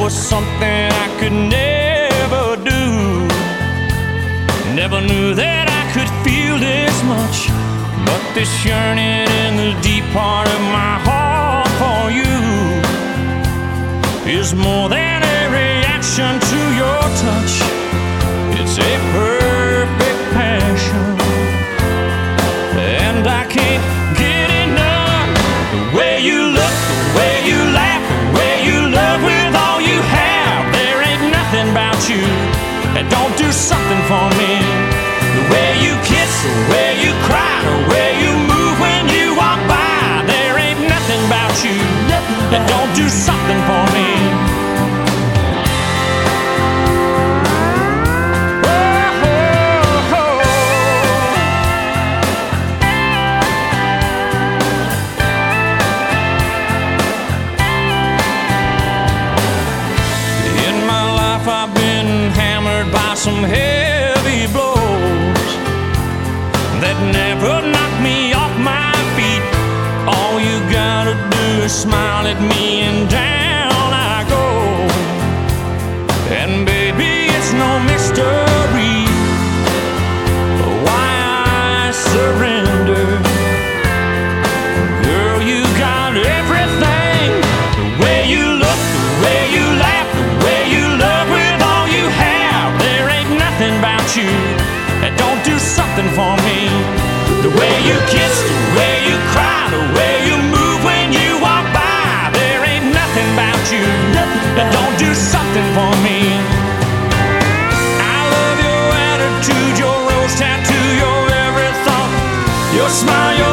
was something I could never do. Never knew that I could feel this much, but this yearning in the deep part of my heart for you is more than a reaction to your touch. It's a perfect passion, and I can't get enough. The way you look, the way you laugh, the way you love with all you have. There ain't nothing about you that don't do something for me. The way you kiss, the way you cry, the way you move when you walk by. There ain't nothing about you that don't do something for me. I've been hammered by some heavy blows that never knocked me off my feet. All you gotta do is smile at me and down I go. And baby, it's no mystery why I surrender. Girl, you got everything. The way you look, the way you laugh, the way you love with all you have. There ain't nothing about you that don't do something for me. The way you kiss, the way you cry, the way you move when you walk by. There ain't nothing about you that don't do something for me. I love your attitude, your rose tattoo, your every thought, your smile, your